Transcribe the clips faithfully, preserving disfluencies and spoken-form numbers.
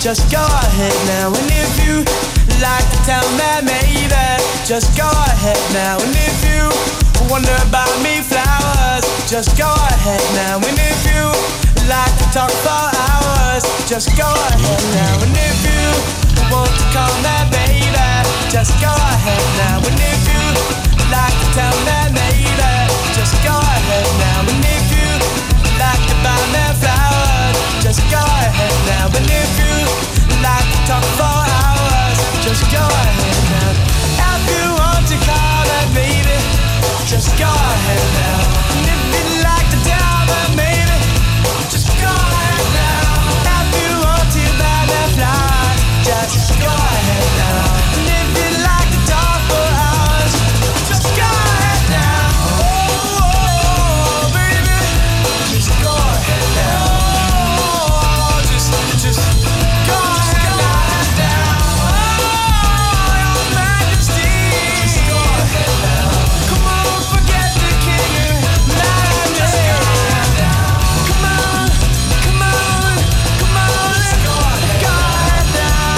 just go ahead now. And if you like to tell me maybe, just go ahead now. And if you wonder about me flowers, just go ahead now. And if you like to talk for hours, just go ahead now. And if you want to call me baby, just go ahead now. And if you like to tell me maybe, just go ahead now. And if you like to buy me flowers, just go ahead now. And if you like to talk for hours, just go ahead now. If you want to call me baby, just go ahead now. And if you like to tell me maybe, just go ahead now. If you want to buy me flowers, just go ahead now. And if you like to talk for hours, just go ahead now. Oh, oh, oh baby, just go ahead now. Oh, just, just go ahead now. Oh, your Majesty, just go ahead now. Come on, forget the king and majesty. Come on, come on, come on, just go ahead now.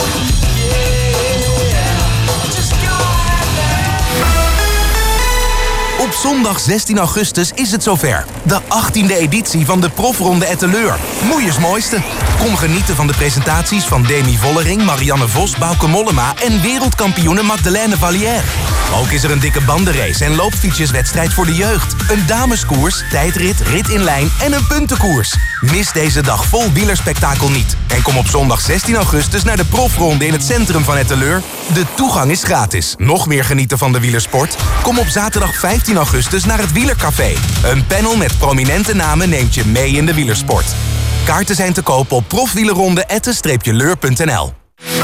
Yeah, just go ahead now. Op zondag zestien augustus is het zover. De achttiende editie van de Profronde Etteleur. Moeiers mooiste. Kom genieten van de presentaties van Demi Vollering, Marianne Vos, Bauke Mollema en wereldkampioene Magdalene Vallière. Ook is er een dikke bandenrace en loopfietsjeswedstrijd voor de jeugd. Een dameskoers, tijdrit, rit in lijn en een puntenkoers. Mis deze dag vol wielerspektakel niet. En kom op zondag zestien augustus naar de Profronde in het centrum van Etteleur. De toegang is gratis. Nog meer genieten van de wielersport? Kom op zaterdag vijftien augustus naar het Wielercafé. Een panel met prominente namen neemt je mee in de wielersport. Kaarten zijn te koop op profwielerronde atten leur punt n l.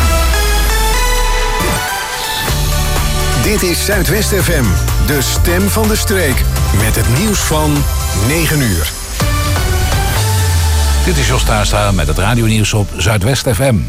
Dit is Zuidwest F M, de stem van de streek. Met het nieuws van negen uur. Dit is Jos Tuinstra met het radionieuws op Zuidwest F M.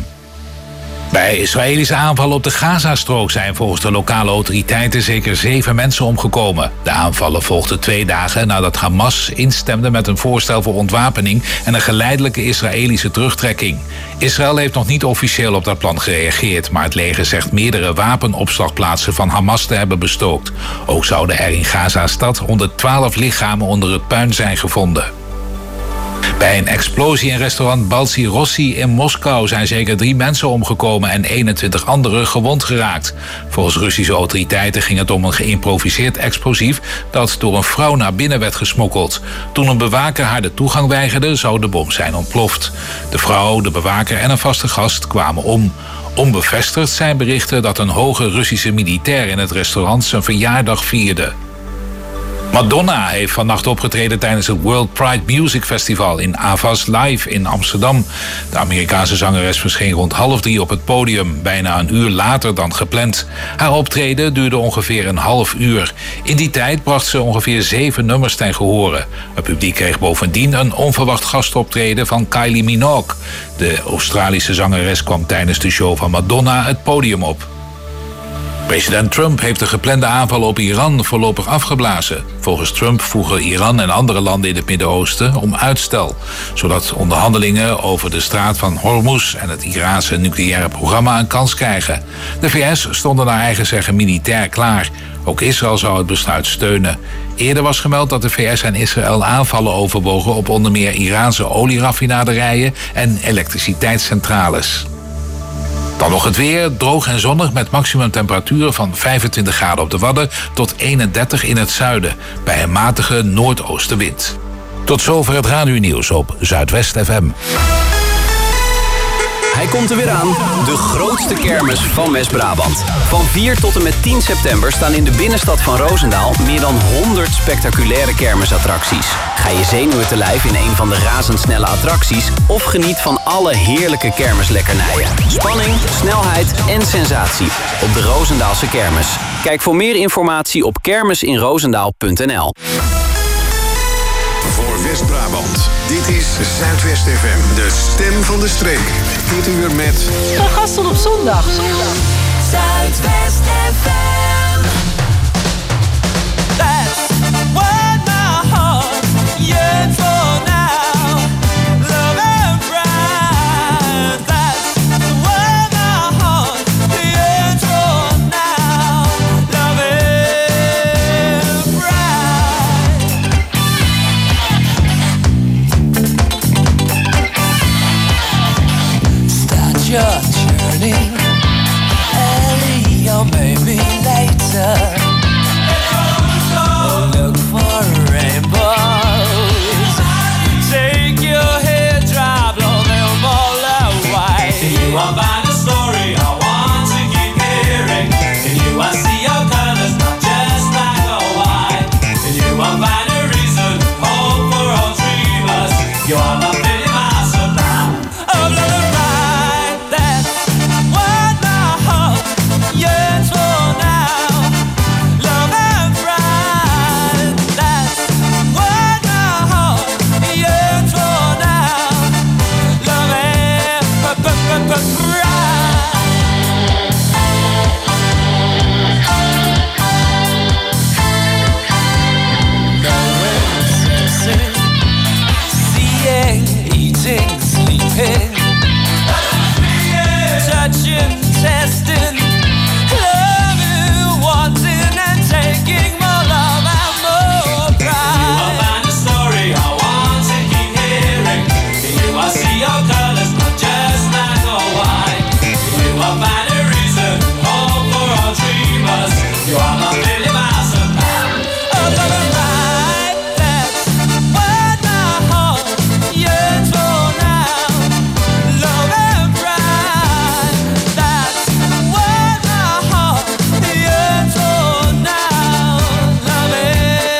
Bij Israëlische aanvallen op de Gazastrook zijn volgens de lokale autoriteiten zeker zeven mensen omgekomen. De aanvallen volgden twee dagen nadat Hamas instemde met een voorstel voor ontwapening en een geleidelijke Israëlische terugtrekking. Israël heeft nog niet officieel op dat plan gereageerd, maar het leger zegt meerdere wapenopslagplaatsen van Hamas te hebben bestookt. Ook zouden er in Gaza-stad honderdtwaalf lichamen onder het puin zijn gevonden. Bij een explosie in restaurant Baltsi Rossi in Moskou zijn zeker drie mensen omgekomen en eenentwintig anderen gewond geraakt. Volgens Russische autoriteiten ging het om een geïmproviseerd explosief dat door een vrouw naar binnen werd gesmokkeld. Toen een bewaker haar de toegang weigerde, zou de bom zijn ontploft. De vrouw, de bewaker en een vaste gast kwamen om. Onbevestigd zijn berichten dat een hoge Russische militair in het restaurant zijn verjaardag vierde. Madonna heeft vannacht opgetreden tijdens het World Pride Music Festival in Avas Live in Amsterdam. De Amerikaanse zangeres verscheen rond half drie op het podium, bijna een uur later dan gepland. Haar optreden duurde ongeveer een half uur. In die tijd bracht ze ongeveer zeven nummers ten gehore. Het publiek kreeg bovendien een onverwacht gastoptreden van Kylie Minogue. De Australische zangeres kwam tijdens de show van Madonna het podium op. President Trump heeft de geplande aanvallen op Iran voorlopig afgeblazen. Volgens Trump vroegen Iran en andere landen in het Midden-Oosten om uitstel, zodat onderhandelingen over de straat van Hormuz en het Iraanse nucleaire programma een kans krijgen. De V S stonden naar eigen zeggen militair klaar. Ook Israël zou het besluit steunen. Eerder was gemeld dat de V S en Israël aanvallen overwogen op onder meer Iraanse olieraffinaderijen en elektriciteitscentrales. Dan nog het weer, droog en zonnig met maximumtemperaturen van vijfentwintig graden op de Wadden tot eenendertig in het zuiden, bij een matige noordoostenwind. Tot zover het radionieuws op Zuidwest F M. Hij komt er weer aan, de grootste kermis van West-Brabant. Van vier tot en met tien september staan in de binnenstad van Roosendaal meer dan honderd spectaculaire kermisattracties. Ga je zenuwen te lijf in een van de razendsnelle attracties of geniet van alle heerlijke kermislekkernijen. Spanning, snelheid en sensatie op de Roosendaalse kermis. Kijk voor meer informatie op kermisinroosendaal punt n l. Voor West-Brabant, dit is Zuidwest F M, de stem van de streek. Dit uur met... Van gasten op zondag. zondag. Zuidwest F M. That's what my heart yearns for now. Love and pride. That's you're turning. Ellie, or maybe later. Look for rainbows. Take your hair, dry, blow them all away. In you I find a story I want to keep hearing. In you I see your colors, not just black or white. In you I find a reason, hope for all dreamers. You are my pretty master now. Oh, love and right, that's what my heart yearns for now. Love and right, that's what my heart yearns for now. Love and right. Seeing, eating, sleeping, touching, testing, loving, wanting, and taking more love and more In you I pride. find a story I want to keep hearing. In you I see your colors, not just black or white. In you I find a reason, hope for all dreamers. You are my pretty master now. Oh, love and right, that's what my heart yearns for now. Love and right, that's what my heart yearns for now. Love and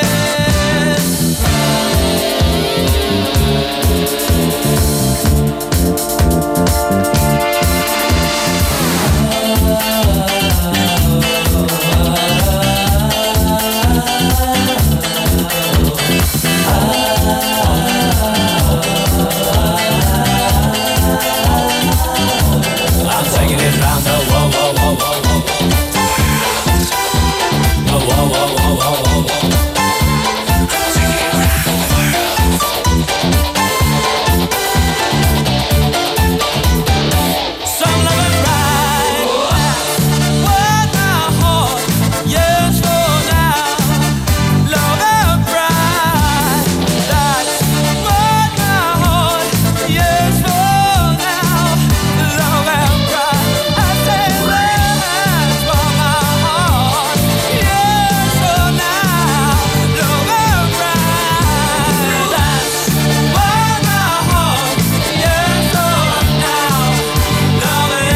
I'm taking it round the whoa, whoa, whoa, whoa, whoa, whoa. Whoa, whoa, whoa, whoa, whoa, whoa, whoa. some love and right, what my heart yearns for now. Love and right, that's what my heart yearns for now. Love and right, I say that's what my heart yearns for now. Love and right, that's what my heart yearns for now. Love and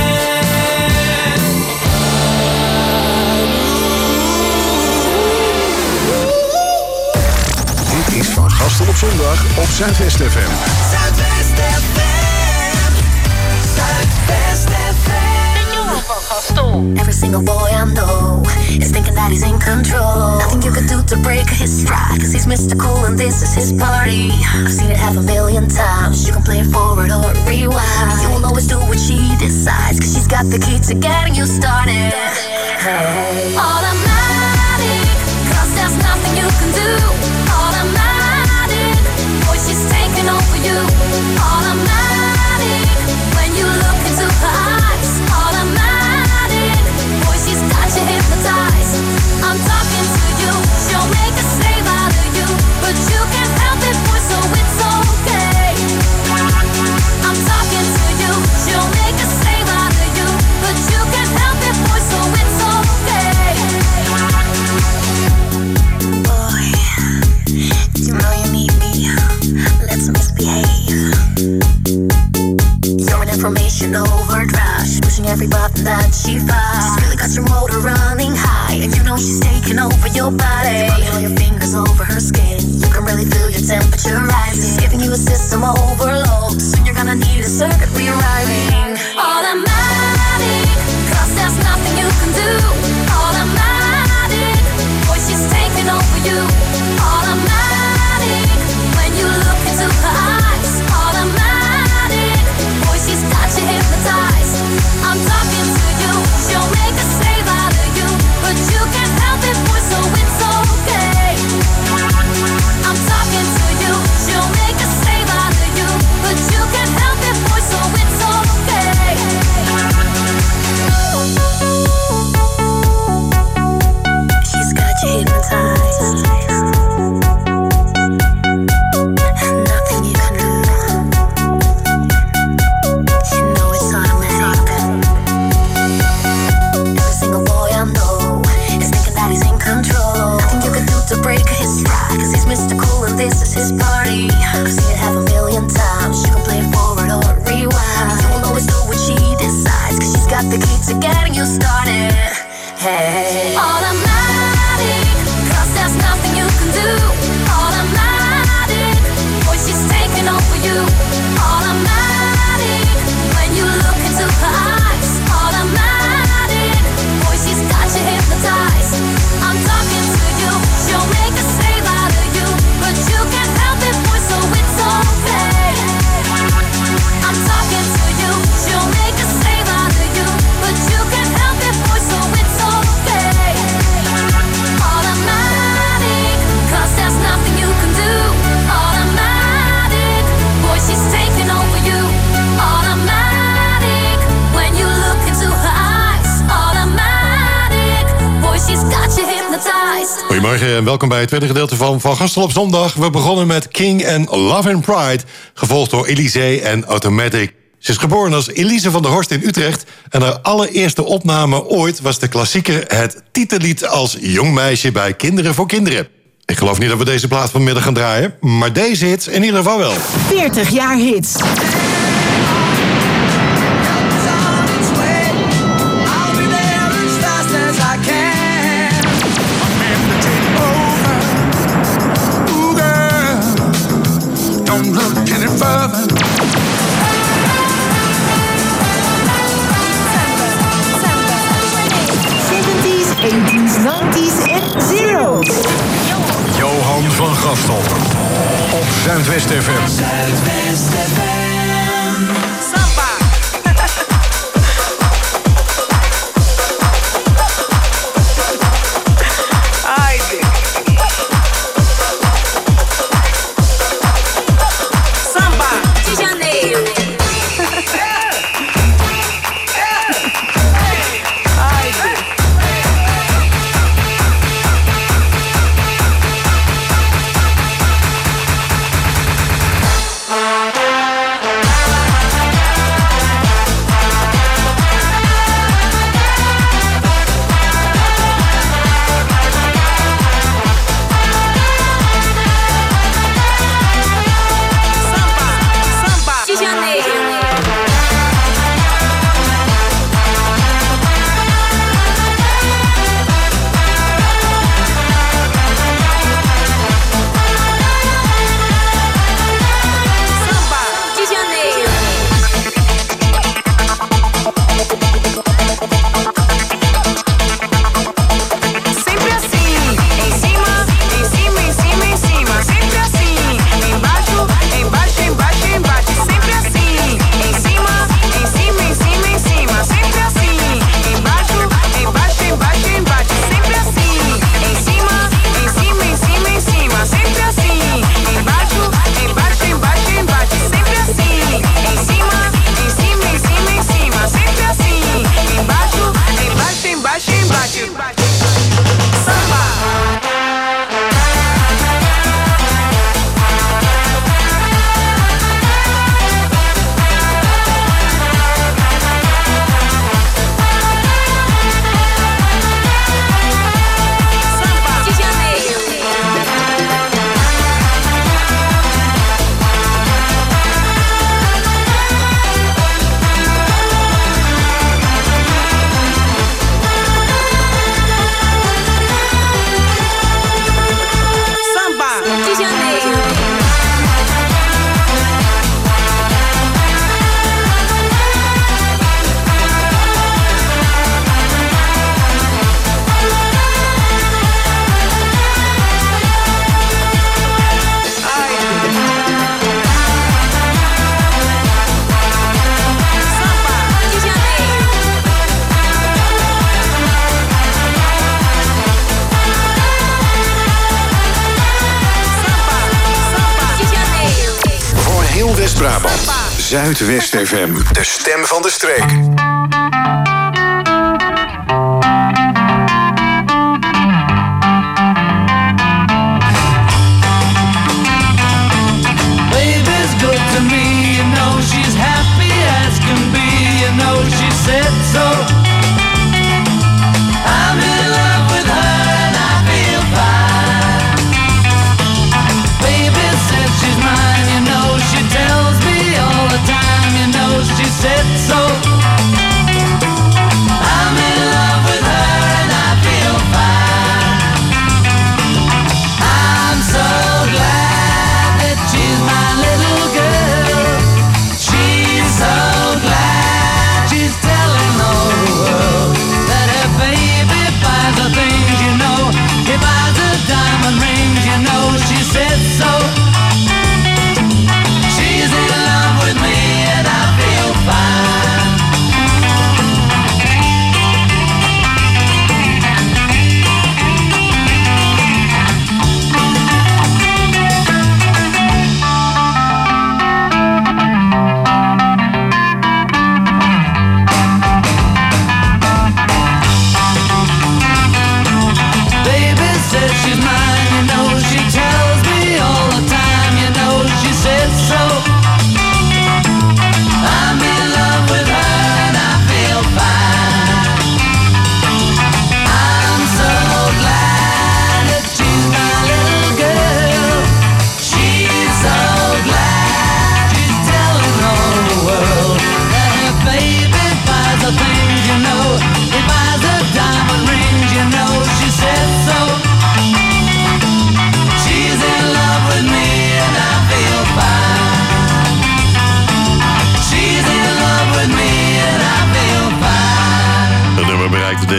Dit is Van Gastel op zondag op Zuidwest F M. Zuidwest F M. Zuidwest F M. Every single boy I know is thinking that he's in control. Nothing you can do to break his stride, cause he's Mister Cool and this is his party. I've seen it half a million times. You can play it forward or rewind. You will always do what she decides, cause she's got the key to getting you started. Hey. Automatic, cause there's nothing you can do. Automatic, boy, she's taking over you. Automatic, when you look into her eyes. Automatic, boy, she's got you hypnotized. I'm talking to you, she'll make a slave out of you, but you can't help it, boy, so it's okay. I'm talking to you, she'll make a slave out of you, but you can't help it, boy, so it's okay. Boy, you know you need me, let's misbehave. You're an information overdrive, she's pushing every button that she finds. She's really got your motor running high, and you know she's taking over your body. You're running all your fingers over her skin, you can really feel your temperature rising. She's giving you a system overload, soon you're gonna need a circuit rewriting. Automatic, cause there's nothing you can do. Automatic, boy, she's taking over you. Automatic, when you look into her eyes. Automatic, boy, she's got you hypnotized. I'm talking to you, she'll make a slave out of you, but you can't help it, boy, so it's okay. I'm talking to you, she'll make a slave out of you, but you can't help it, boy, so it's okay. just started. Hey, automatic, 'cause there's nothing you can do. Automatic, boy, she's taking over you. Automatic, when you look into her eyes. Automatic, boy, she's got you hypnotized. I'm talking to you, she'll make a slave out of you, but you can't help it, boy, so it's okay. I'm talking to you, she'll make a slave out of you, but you can't help it, boy, so it's okay. Automatic, 'cause there's nothing you can do. Automatic, boy, she's taking over you. Automatic, when you look into her eyes. Automatic, boy, she's got you hypnotized. Goedemorgen en welkom bij het tweede gedeelte van Van Gastel op zondag. We begonnen met King en Love and Pride, gevolgd door Elise en Automatic. Ze is geboren als Elise van der Horst in Utrecht en haar allereerste opname ooit was de klassieker het titellied als jong meisje bij Kinderen voor Kinderen. Ik geloof niet dat we deze plaat vanmiddag gaan draaien, maar deze hits in ieder geval wel. veertig jaar hits. eighties, nineties en zero's. Johan van Gastel op Zuidwest F M. Zuidwest F M. Samba. Ai, Samba de Janeiro. West-Brabant. Zuidwest F M. De stem van de streek. Baby's good to me, you know she's happy as can be, you know she said so. I'm in love with her and I feel fine. Baby said she's mine, you know she tells me all the time, you know she said so. I'm in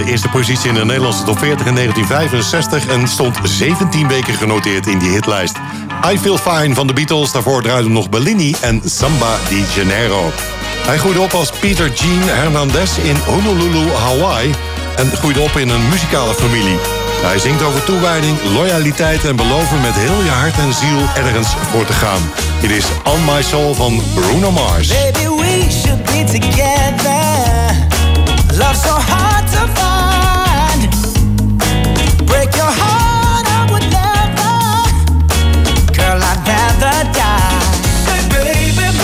eerste positie in de Nederlandse top veertig in negentien vijfenzestig... en stond zeventien weken genoteerd in die hitlijst. I Feel Fine van de Beatles, daarvoor draaiden nog Bellini en Samba de Janeiro. Hij groeide op als Peter Gene Hernandez in Honolulu, Hawaii... en groeide op in een muzikale familie. Hij zingt over toewijding, loyaliteit en beloven met heel je hart en ziel ergens voor te gaan. Dit is On My Soul van Bruno Mars. Baby, we should be together. Love so hard to find. Break your heart, I would never. Girl, I'd rather die. Hey, baby,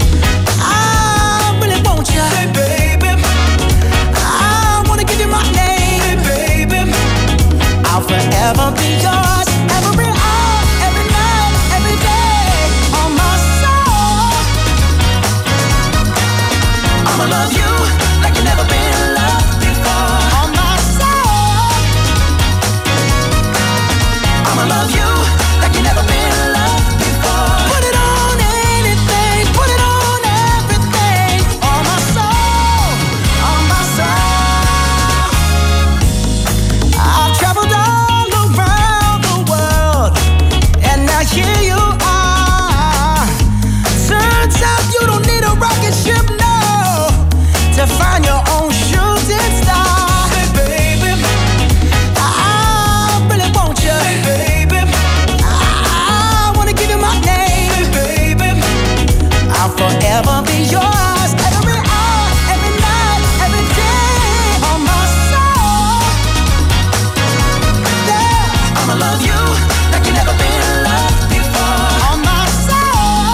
I really want you. Hey, baby, I wanna give you my name. Hey, baby, I'll forever be yours. Every hour, every night, every day. On my soul, I'ma love you like you never been loved before. On my soul, I'ma love you like you never been loved before. Put it on anything, put it on everything. On my soul, on my soul. I've traveled all around the world, and now here you are. Turns out you don't need a rocket ship, no, to find your own shooting star. Hey, baby, I really want you. Hey, baby, I wanna give you my name. Hey, baby, I'll forever be yours. Every hour, every night, every day. On my soul, yeah, I'ma love you like you never been loved before. On my soul,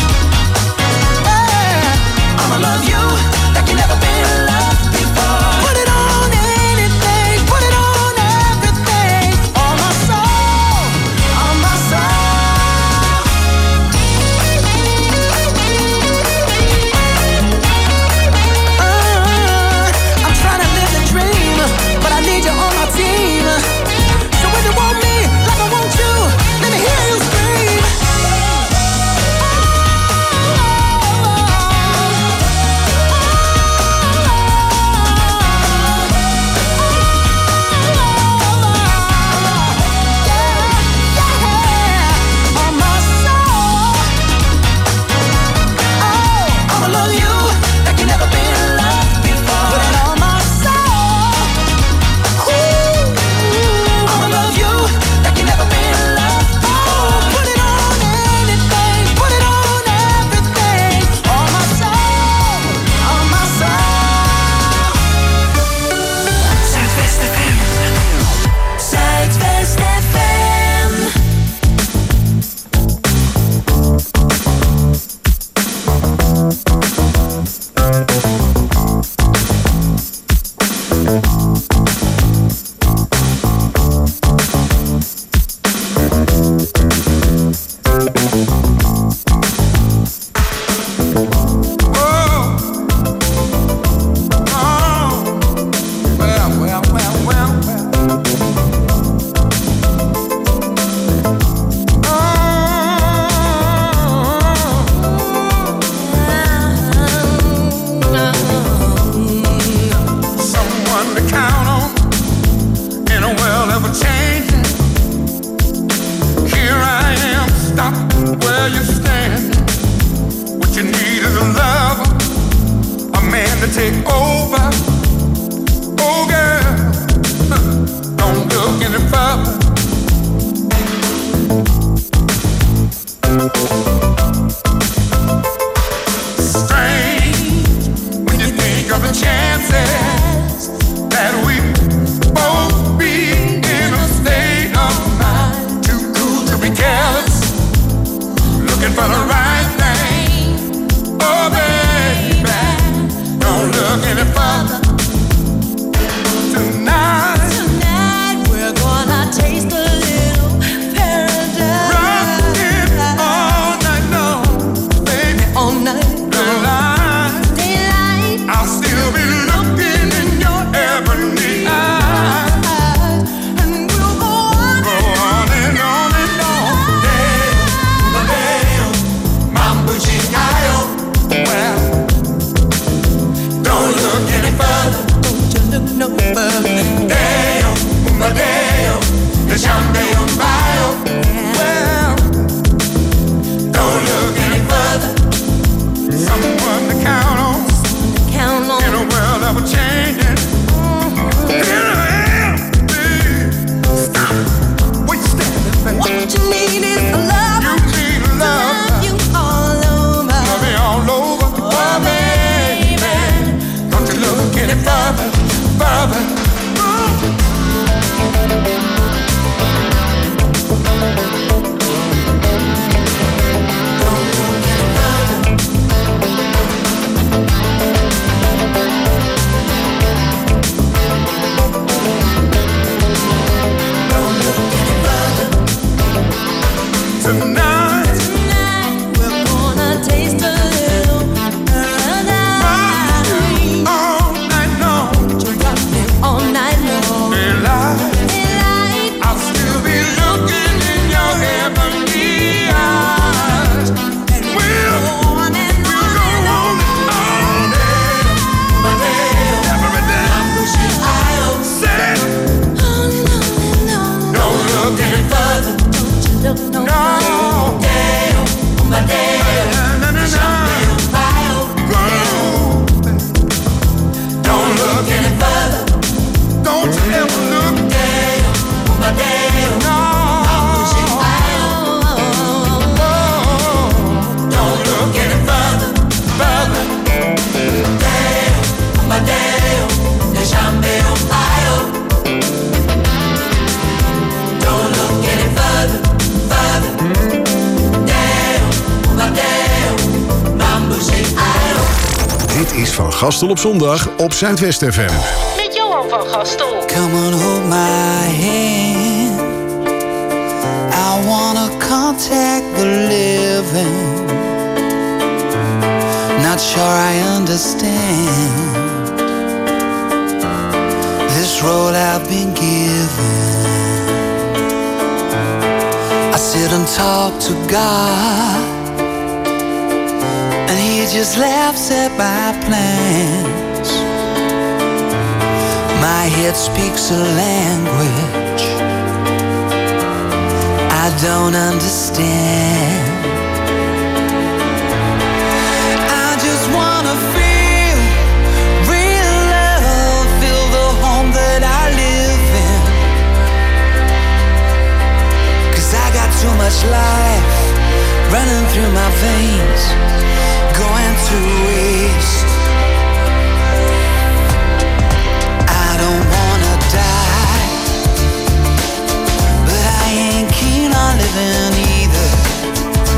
yeah, I'ma love you like you never been loved before. Put it on anything, put it on everything. On my soul, on my soul. Uh, I'm trying to live the dream, but I need you on my team. So if you want me like I want you, let me hear you scream. On my soul, oh, I'ma love you like you never been loved before. Put it on my soul, ooh, I'ma love you like you never been loved before. Put it on anything, put it on everything. On my soul, on my soul. Zuidwest F M. Zuidwest F M. Well, well, well, well, someone to count on in a world ever changing. Here I am, stop where you stand. What you need is a lover, a man to take over. Oh girl, don't look any further. Strange when you think of the chances that we both be in a state of mind. Too cool to be careless, looking for the right thing. Oh baby, don't look any further. Tonight, tonight we're gonna taste a little paradise. Rockin' all night long, baby, all night long. Daylight, I'll still be looking Gastel op zondag op Zuidwest F M. Met Johan van Gastel. Come on, hold my hand. I wanna contact the living. Not sure I understand this road I've been given. I sit and talk to God, and he just laughs at my plans. My head speaks a language I don't understand. I just wanna feel real love, feel the home that I live in. 'Cause I got too much life running through my veins, going to waste. I don't wanna die, but I ain't keen on living either.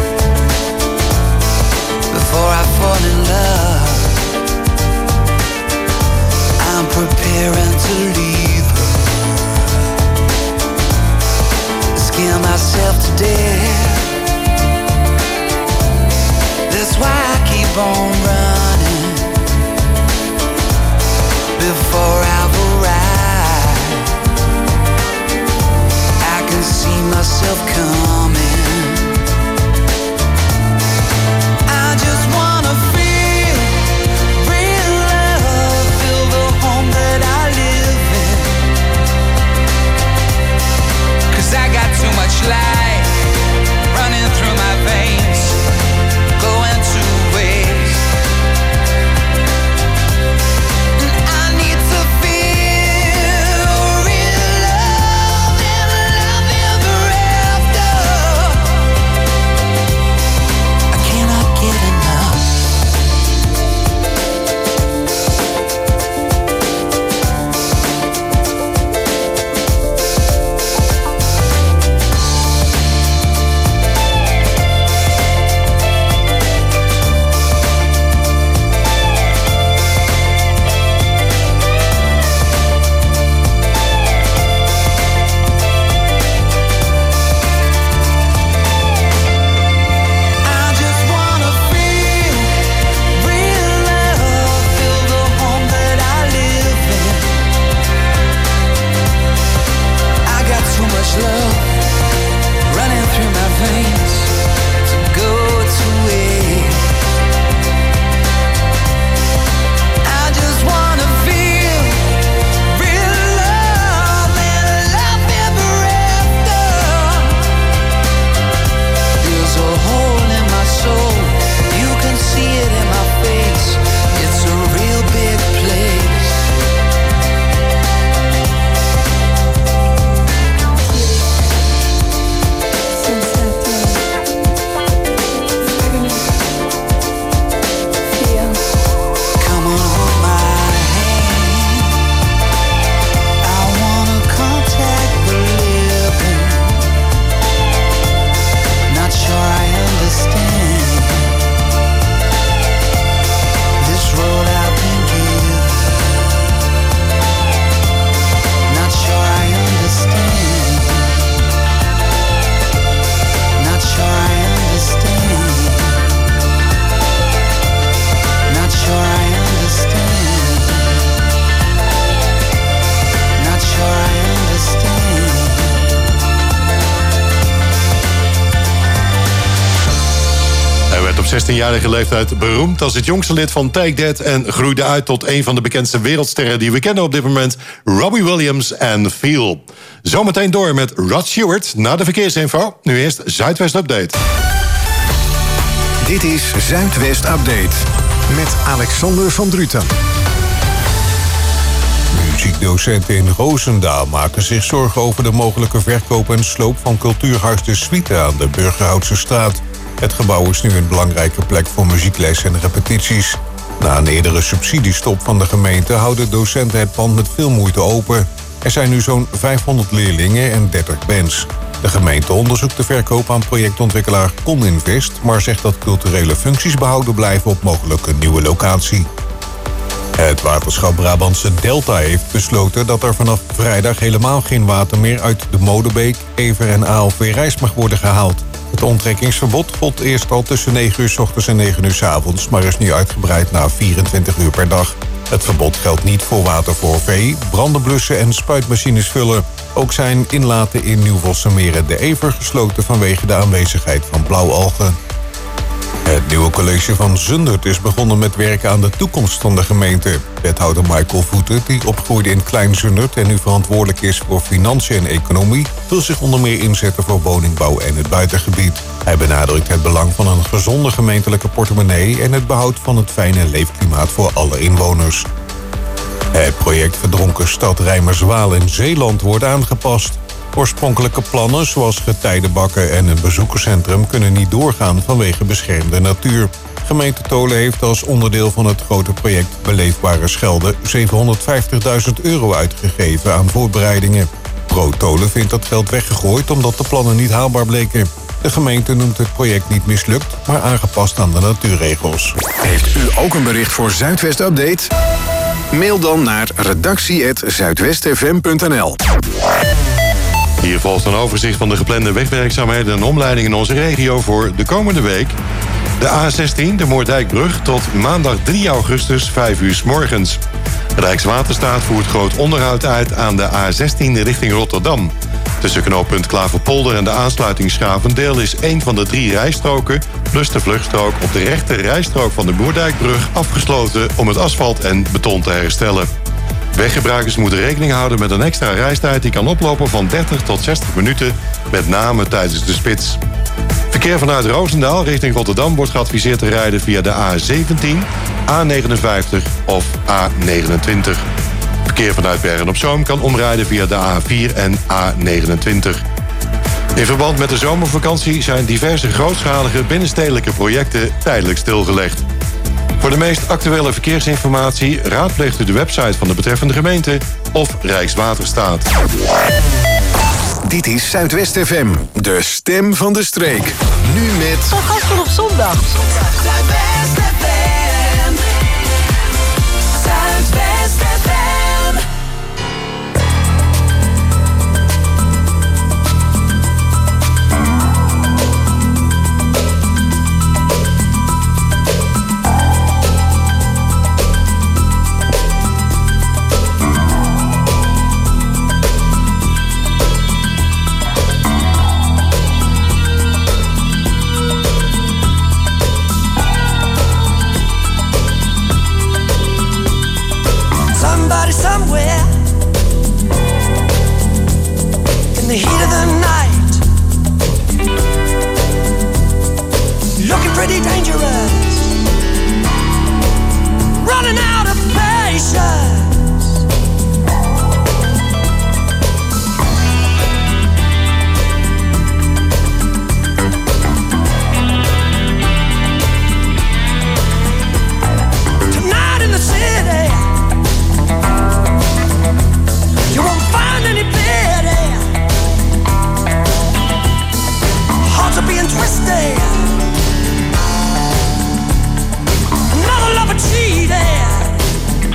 zestienjarige leeftijd beroemd als het jongste lid van Take That en groeide uit tot een van de bekendste wereldsterren die we kennen op dit moment, Robbie Williams en Feel. Zometeen door met Rod Stewart na de verkeersinfo. Nu eerst Zuidwest Update. Dit is Zuidwest Update met Alexander van Druten. Muziekdocenten in Roosendaal maken zich zorgen over de mogelijke verkoop en sloop van cultuurhuis De Suite aan de Burgerhoutse straat. Het gebouw is nu een belangrijke plek voor muziekles en repetities. Na een eerdere subsidiestop van de gemeente houden docenten het pand met veel moeite open. Er zijn nu zo'n vijfhonderd leerlingen en dertig bands. De gemeente onderzoekt de verkoop aan projectontwikkelaar Coninvest, maar zegt dat culturele functies behouden blijven op mogelijk een nieuwe locatie. Het waterschap Brabantse Delta heeft besloten dat er vanaf vrijdag helemaal geen water meer uit de Modebeek, Ever en A L V Rijs mag worden gehaald. Het onttrekkingsverbod gold eerst al tussen negen uur 's ochtends en negen uur 's avonds, maar is nu uitgebreid naar vierentwintig uur per dag. Het verbod geldt niet voor water voor vee, branden blussen en spuitmachines vullen. Ook zijn inlaten in Nieuw-Vossemeer en de Ever gesloten vanwege de aanwezigheid van blauwalgen. Het nieuwe college van Zundert is begonnen met werken aan de toekomst van de gemeente. Wethouder Michael Voeten, die opgroeide in Klein Zundert en nu verantwoordelijk is voor financiën en economie, wil zich onder meer inzetten voor woningbouw en het buitengebied. Hij benadrukt het belang van een gezonde gemeentelijke portemonnee en het behoud van het fijne leefklimaat voor alle inwoners. Het project Verdronken Stad Rijmerswaal in Zeeland wordt aangepast. Oorspronkelijke plannen zoals getijdenbakken en een bezoekerscentrum kunnen niet doorgaan vanwege beschermde natuur. Gemeente Tolen heeft als onderdeel van het grote project Beleefbare Schelde zevenhonderdvijftigduizend euro uitgegeven aan voorbereidingen. Pro Tolen vindt dat geld weggegooid omdat de plannen niet haalbaar bleken. De gemeente noemt het project niet mislukt, maar aangepast aan de natuurregels. Heeft u ook een bericht voor Zuidwest Update? Mail dan naar redactie apenstaartje zuidwest f m punt n l. Hier volgt een overzicht van de geplande wegwerkzaamheden en omleidingen in onze regio voor de komende week. De A zestien, de Moerdijkbrug, tot maandag drie augustus, vijf uur 's morgens. Rijkswaterstaat voert groot onderhoud uit aan de A zestien richting Rotterdam. Tussen knooppunt Klaverpolder en de aansluiting Schavendeel is één van de drie rijstroken, plus de vluchtstrook op de rechter rijstrook van de Moerdijkbrug, afgesloten om het asfalt en beton te herstellen. Weggebruikers moeten rekening houden met een extra reistijd die kan oplopen van dertig tot zestig minuten, met name tijdens de spits. Verkeer vanuit Roosendaal richting Rotterdam wordt geadviseerd te rijden via de A zeventien, A negenenvijftig of A negenentwintig. Verkeer vanuit Bergen-op-Zoom kan omrijden via de A vier en A negenentwintig. In verband met de zomervakantie zijn diverse grootschalige binnenstedelijke projecten tijdelijk stilgelegd. Voor de meest actuele verkeersinformatie raadpleegt u de website van de betreffende gemeente of Rijkswaterstaat. Dit is Zuidwest F M, de stem van de streek. Nu met... Van Gasten op zondag. Zuidwest F M. Zuidwest F M. Somewhere in the heat of the night, looking pretty dangerous, running out of patience. Tonight in the city, you won't find any pity. Hearts are being twisted. Another lover cheated.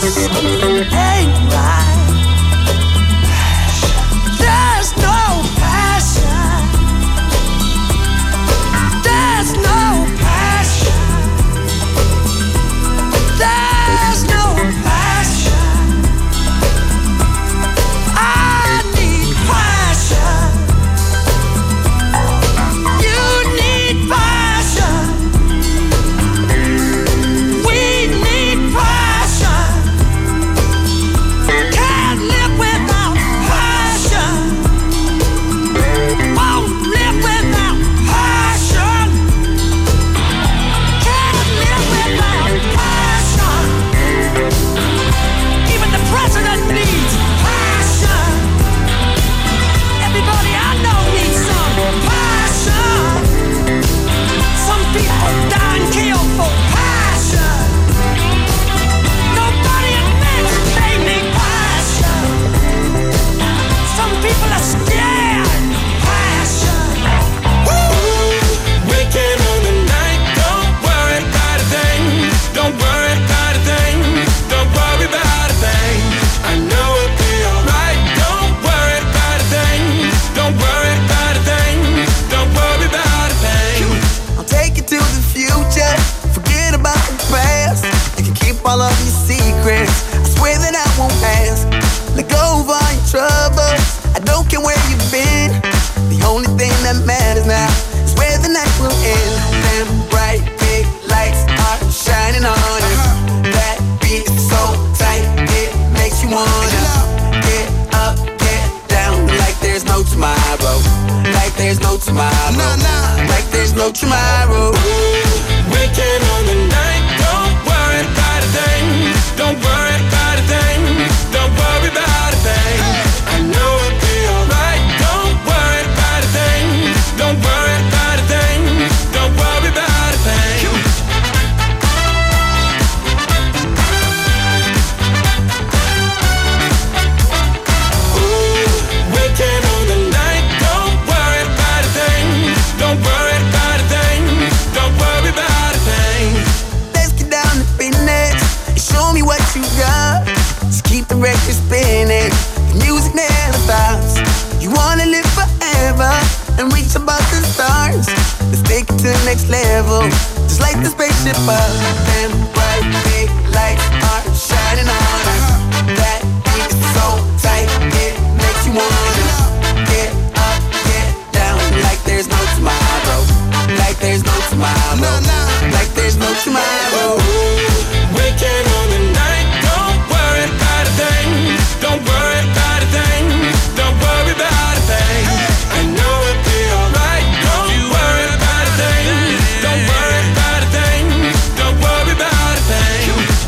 Something ain't right. There's no passion. There's no passion. There's no passion. I need passion. You need passion. We need passion. Can't live without passion. Won't live without passion. Can't live without passion. Even the president needs passion. Everybody I know needs some passion. Some people die and kill for passion. Nobody admits they need passion. Some people are scared. Passion. Waking on the night, don't worry about a thing. Don't worry about a thing. Don't worry about a thing. I know it'll be alright. Don't worry about a thing. Don't worry about a thing. Don't worry about a thing. I'll take you to the future. Forget about the past. You can keep all of your secrets. I swear that I won't ask. Let go of all your troubles. I don't care where you've been. The only thing that matters now is where the night will end. Them bright big lights are shining on us. That beat is so tight, it makes you wanna get up, get down, like there's no tomorrow. Like there's no tomorrow. Like there's no tomorrow. Waking on the night, don't worry about a thing. Don't worry about a thing. Don't worry about a thing. I know it'll be alright. Don't worry about a thing. Don't worry about a thing. Don't worry about a thing. Waking on the night, don't worry about a thing. Don't worry about a thing. Don't worry about a thing. Let's get down to business and show me what you got. Just keep the record spinning. The music never stops. You wanna live forever and reach above the stars. Let's take it to the next level. Just like the spaceship up. Them bright big lights are shining on us. That beat is so tight, it makes you wanna get up, get down, like there's no tomorrow. Like there's no tomorrow. Like there's no tomorrow. Waking on the night, don't worry about a thing. Don't worry about a thing. Don't worry about a thing. I know it'll be alright. Don't worry about a thing. Don't worry about a thing. Don't worry about a thing.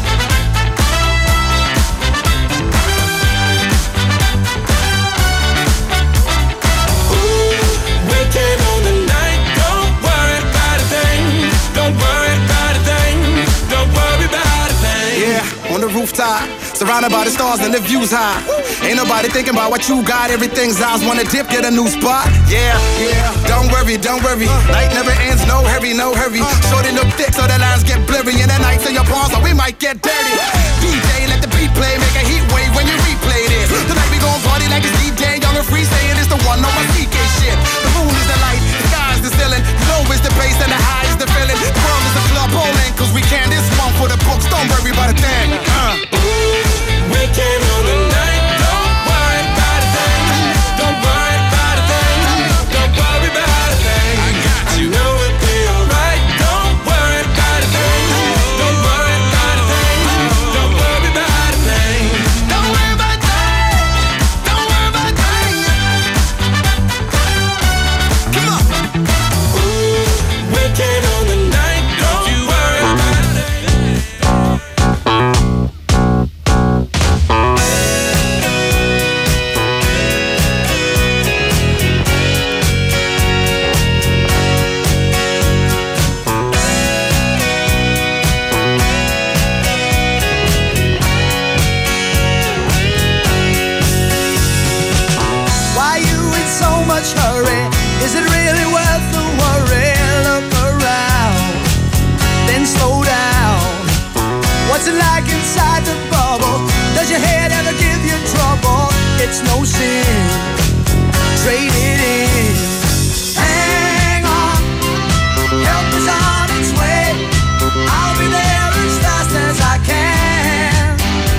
Waking on the night, don't worry about a thing. Don't worry about a thing. Don't worry about a thing. Yeah, on the rooftop, surrounded by the stars and the views high. Ain't nobody thinking about what you got. Everything's eyes wanna dip, get a new spot. Yeah, yeah. Don't worry, don't worry. Night never ends, no hurry, no hurry. Shorty look thick so the lines get blurry. And the nights in your palms, so we might get dirty. D J, let the beat play, make a heat wave when you replay this. Tonight we gon' party like it's D J, young and free, saying it's the one on my C K shit. The moon is the light, the sky is the ceiling. Low is the bass and the high is the feeling. The world is a club bowling, cause we can. This one for the books, don't worry about a thing. Uh. Waking on the night, don't worry about a thing. Don't worry about a thing. Don't worry about a thing. I got you. I know it'll be alright. Don't worry about a thing. Don't worry about a thing. Don't worry about a thing. Don't worry about a thing. Don't worry about a thing. Come on. Waking on the night, don't you worry about a thing. What's it like inside the bar? trouble. Does your head ever give you trouble? It's no sin. Trade it in. Hang on, help is on its way. I'll be there as fast as I can.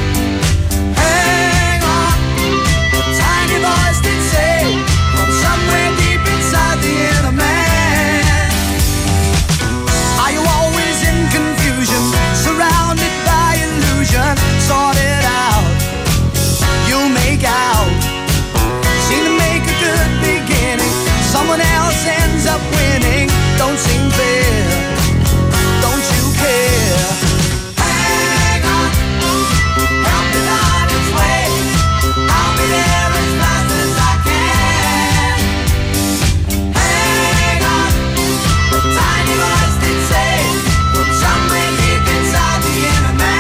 Hang on, a tiny voice did say from somewhere deep inside the inner man. Are you always in confusion, surrounded by illusion? Sort it out, you'll make out. Seem to make a good beginning, someone else ends up winning. Don't seem fair, don't you care? Hang on, help is on its way. I'll be there as fast as I can. Hang on, the tiny voice did say from somewhere deep inside the inner man.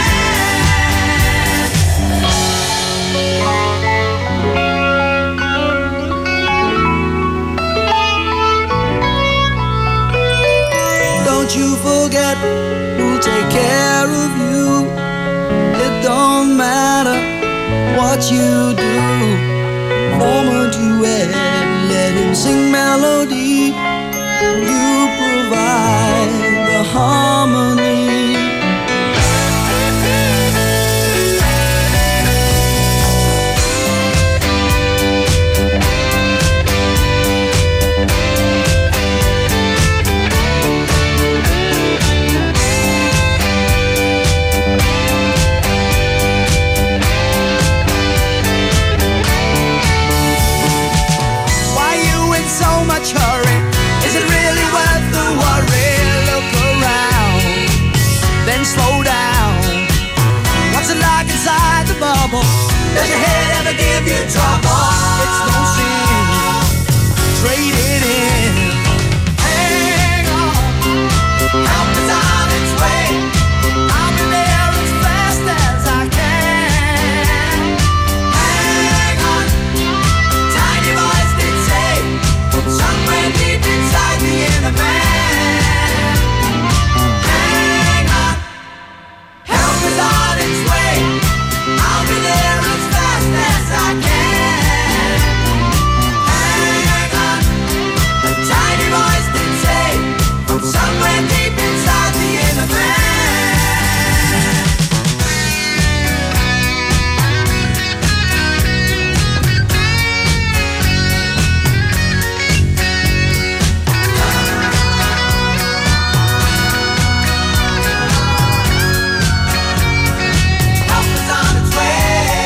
Don't you forget who'll take care of you. It don't matter what you do. Form a duet, let him sing melody. You provide the harmony. Why you in so much hurry? Is it really worth the worry? Look around, then slow down. What's it like inside the bubble? Does your head ever give you trouble? It's no sin, trade it in. Hang on, help is on its way. I'll be there as fast as I can. Hang on, tiny voice did say from somewhere deep inside the inner man. Hang on, help is on its way. I'll be there as fast as I can. Hang on, a tiny voice did say from somewhere deep inside the inner man. Help is on its way.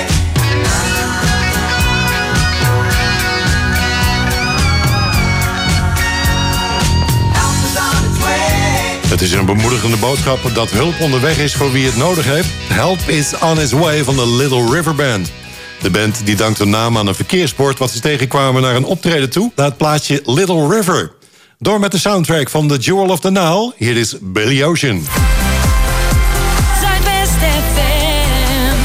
Help is on its way. Het is een bemoedigende boodschap dat hulp onderweg is voor wie het nodig heeft. Help is on its way van de Little River Band. De band die dankt hun naam aan een verkeersbord wat ze tegenkwamen naar een optreden toe. Naar het plaatsje Little River. Door met de soundtrack van The Jewel of the Nile. Hier is Billy Ocean. Zuidwest F M.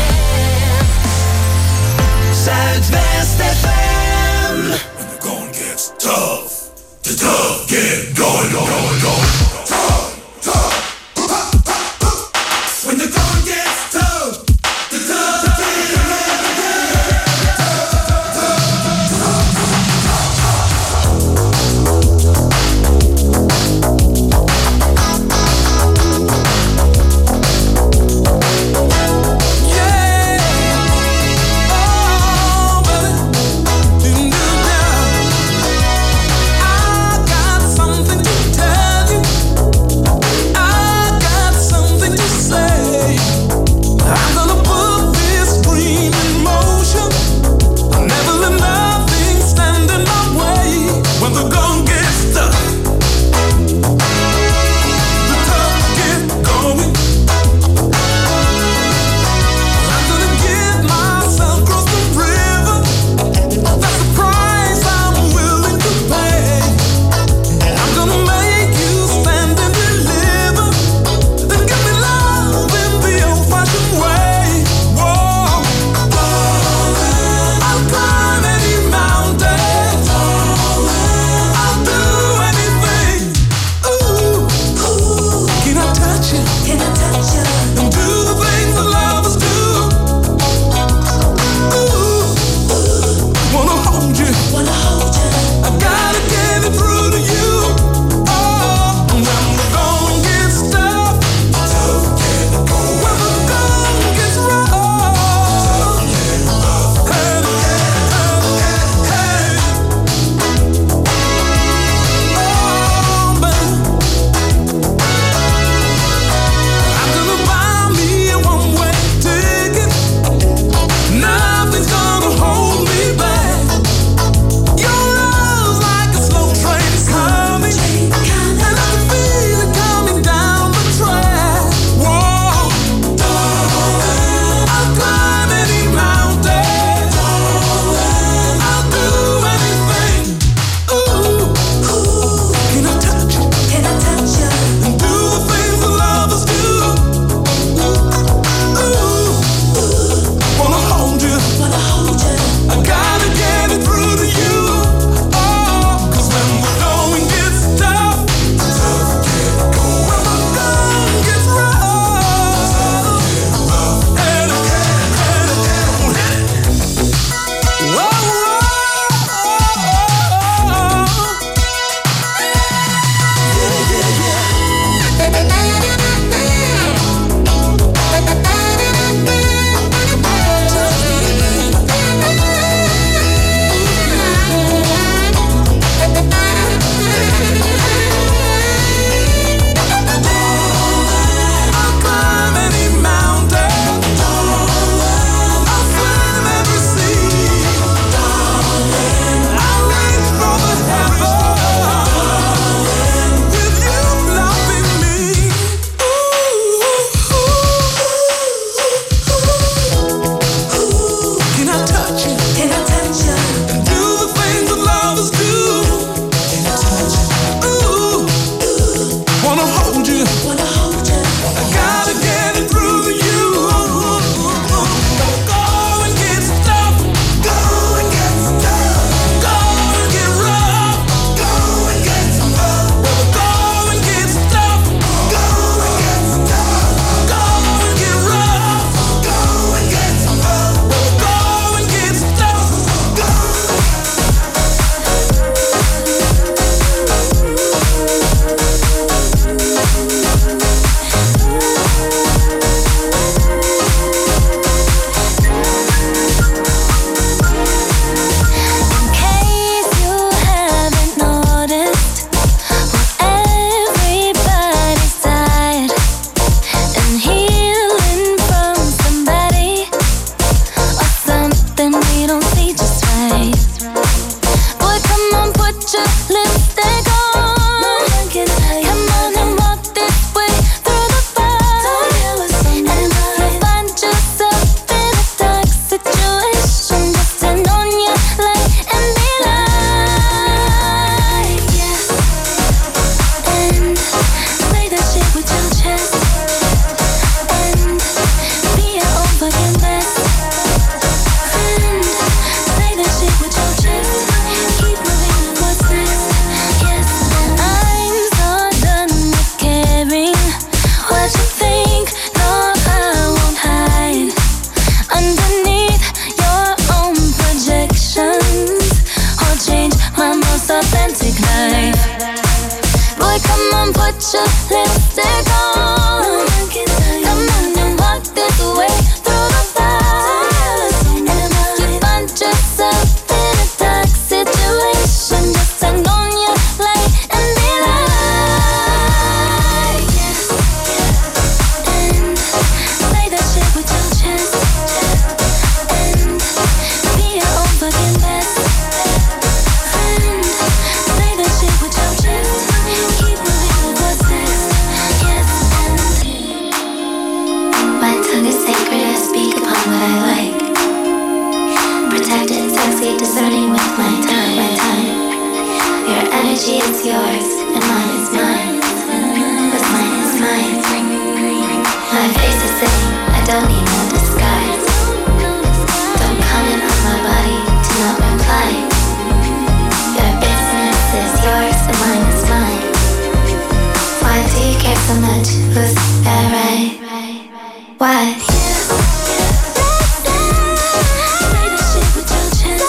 Zuidwest F M. When the going gets tough, the tough get going, going, going. Tough, tough. When the going gets tough, the tough get your lipstick on. Come on and walk this way through the fire. And if you find yourself in a dark situation, just turn on your light and be like, and say that shit with your chest, and be your own fucking best friend. Say that shit with your chest, keep moving with what's next. Yes, and my tongue is sacred, I speak upon what I like. Protected, sexy, discerning with my time, my time. Your energy is yours, and mine is mine. What's mine is mine. My face is saying, I don't need no disguise. Don't comment on my body, do not reply. Your business is yours, and mine is mine. Why do you care so much? Who's that right? Why? Say the shit with your chest.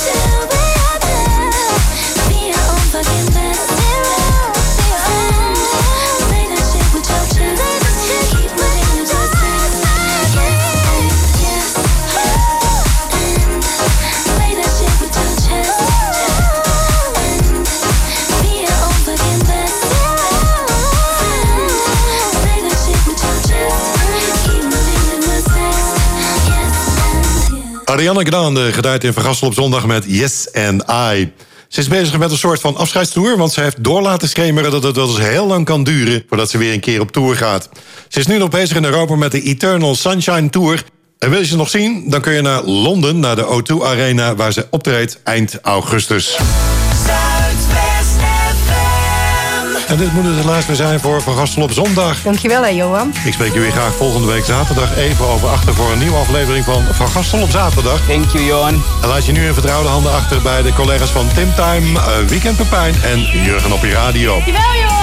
Be your own fucking best friend. Say that shit with your chest. Keep moving with what's next. Yes, yes. And say that shit with your chest. And be your own fucking best friend. Say that shit with your chest. Keep moving with what's next. Yes, and yes. Ariana Grande geduid in Vergassel op zondag met Yes and I. Ze is bezig met een soort van afscheidstour, want ze heeft door laten schemeren dat het wel eens heel lang kan duren voordat ze weer een keer op tour gaat. Ze is nu nog bezig in Europa met de Eternal Sunshine Tour. En wil je ze nog zien? Dan kun je naar Londen, naar de O twee Arena, waar ze optreedt eind augustus. En dit moet het helaas weer zijn voor Van Gastel op zondag. Dankjewel hè, Johan. Ik spreek jullie graag volgende week zaterdag even over achter voor een nieuwe aflevering van Van Gastel op zaterdag. Thank you, Johan. En laat je nu in vertrouwde handen achter bij de collega's van Tim Time, uh, Weekend Pepijn en Jurgen op je radio. Dankjewel, Johan.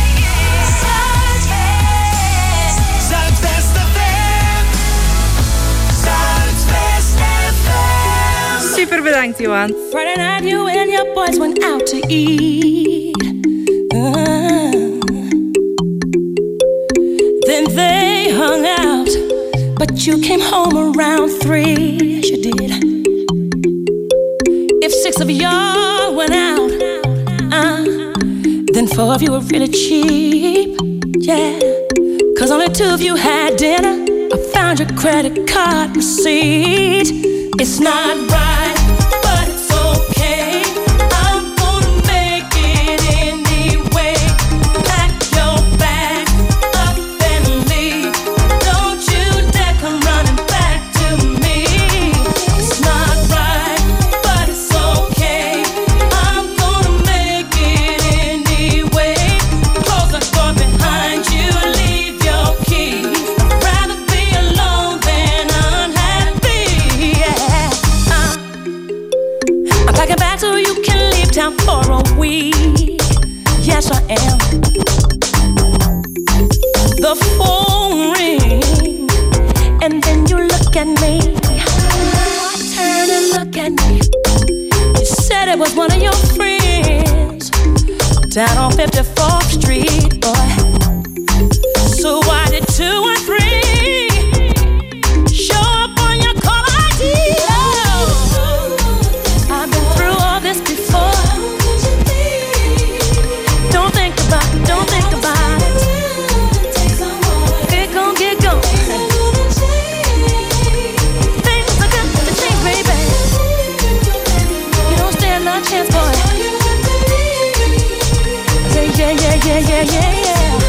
Super bedankt, Johan. Friday night, you and your boys went out to eat. Uh, then they hung out, but you came home around three. Yes, you did. If six of y'all went out, uh, then four of you were really cheap. Yeah, cause only two of you had dinner. I found your credit card receipt. It's not right, but it's okay. I'm gonna make it anyway. Pack your bag up and leave. Don't you dare come running back to me. It's not right, but it's okay. I'm gonna make it anyway. Close the door behind you, leave your key. I'd rather be alone than unhappy. Yeah. Uh, I'm packing back so you can leave town for a week. Yes, I am. The phone ring, and then you look at me. Turn and look at me. You said it was one of your friends down on fifty-fourth Street, boy. So why did two and three show up on your call I D? Oh, I've been through all this before. Don't think about it, don't think about it. Get gon', get gon'. Things are good to change, baby. You don't stand no chance, boy. I say yeah, yeah, yeah, yeah, yeah, yeah.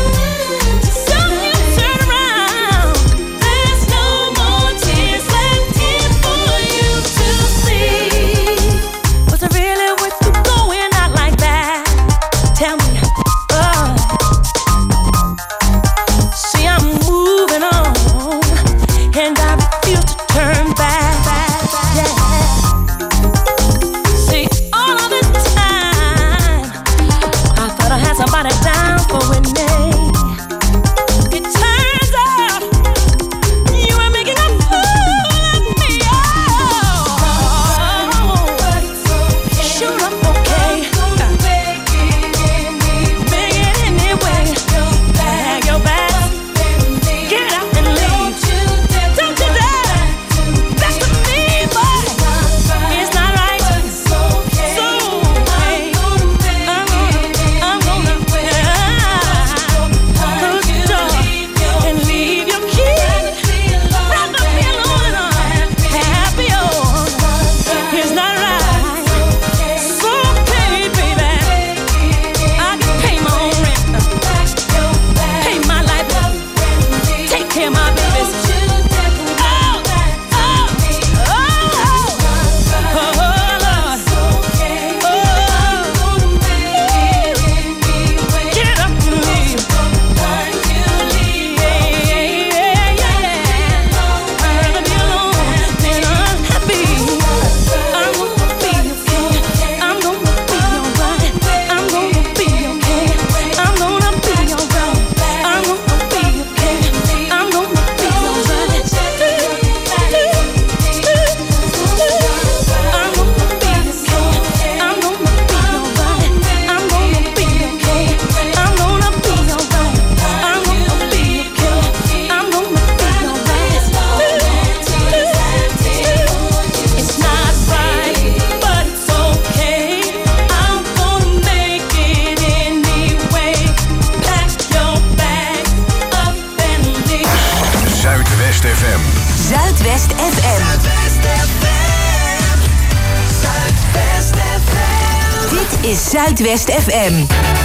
Zuidwest F M. Zuidwest F M. Zuidwest F M. Zuidwest F M. Dit is Zuidwest F M.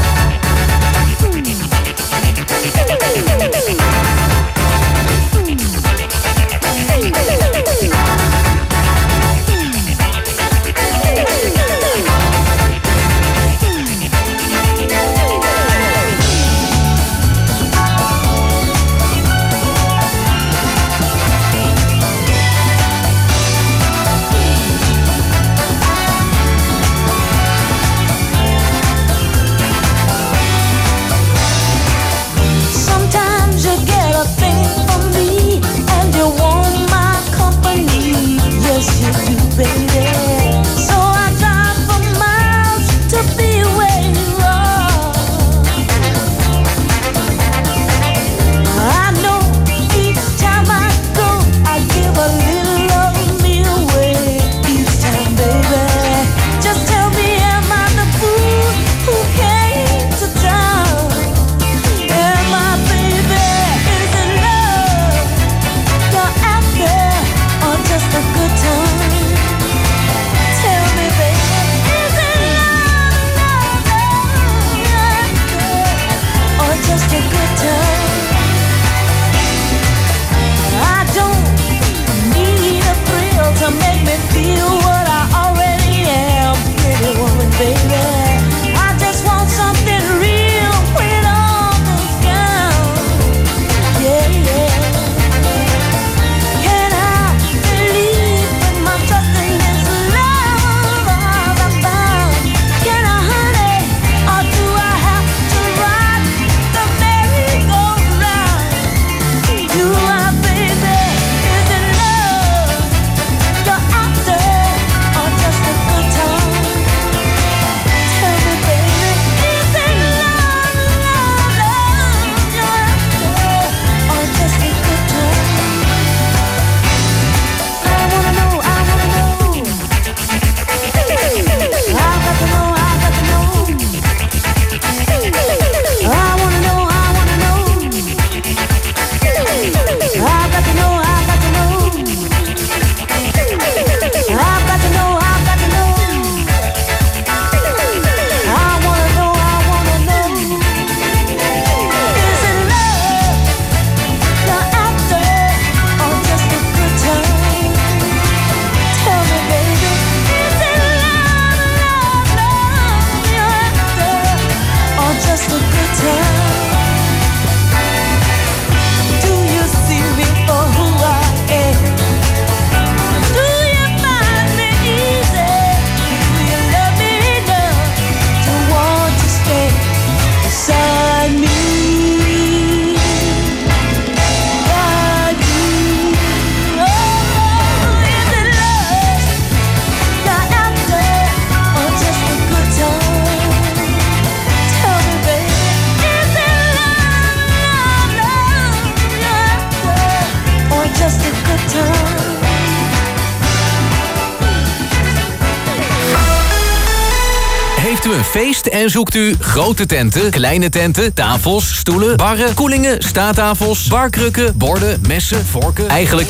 Feest en zoekt u grote tenten, kleine tenten, tafels, stoelen, barren, koelingen, staattafels, barkrukken, borden, messen, vorken. Eigenlijk